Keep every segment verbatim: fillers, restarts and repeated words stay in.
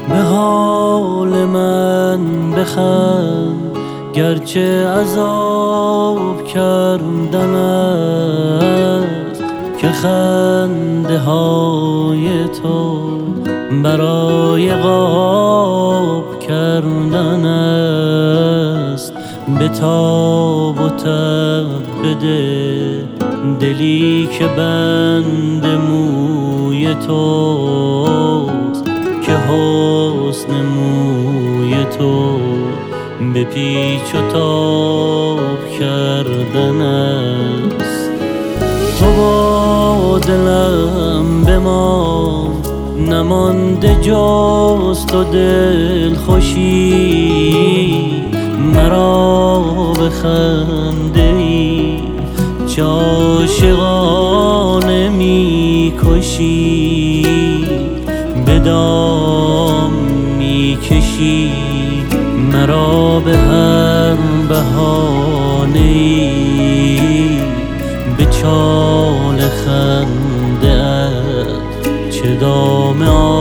به حال من بخند گرچه عذاب کردن است، که خنده های تو برای غاب کردن است. به تاب و تب بده دلی که بند موی توست، که حسن موی تو به پیچ و تاب کردن است. تو با دلم بمان نمانده جز تو دل خوشی، مرا به خنده ای چه عاشقانه می کشی، به دام می کشی مرا به هر بهانه ای، به چال خنده ات چه دام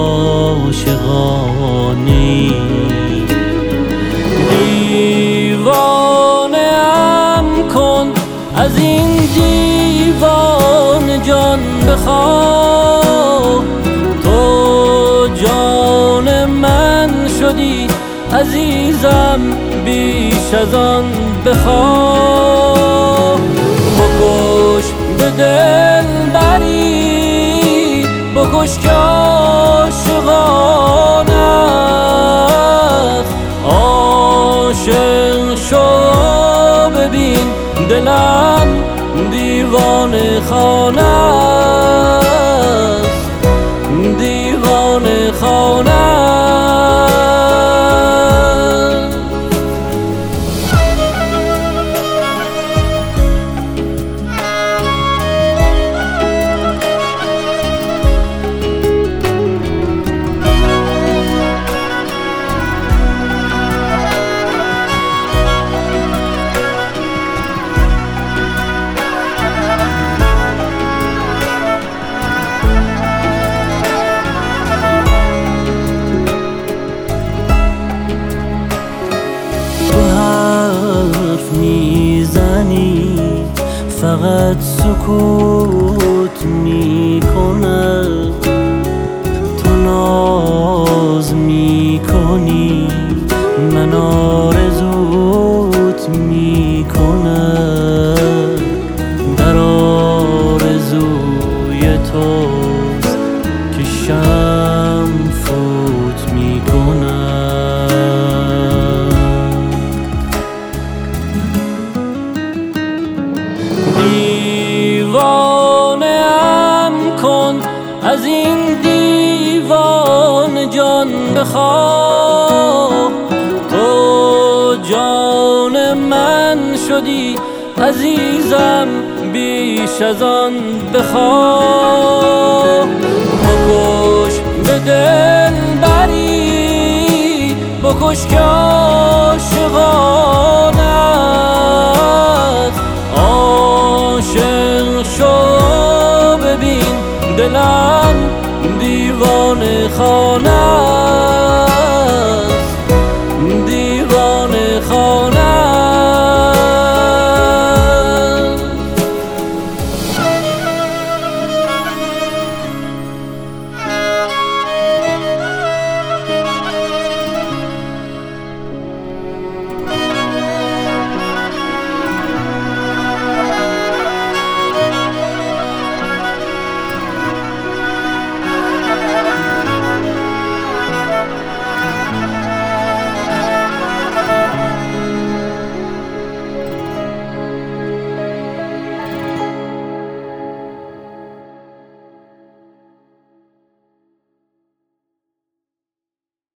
عاشقانه ای. دیوانه ام کن از این دیوان جان بخواه، تو جان من شدی عزیزم بیش از آن بخواه. بکش به دل بری بکش که عاشقانه است، عاشق شو ببین دلم دیوانه خانه است، دیوانه خانه است. میزنی فقط سکوت میکند، تو ناز میکنی من آرزوت میکنم، در آرزوی توست که شم فوت میکنم. دیوانه ام کن از این دیوان جان بخواه، تو جان من شدی عزیزم بیش از آن بخواه. بکش به دل بری بکش که عاشقانه است، عاشق شو ببین دلم دیوانه خانه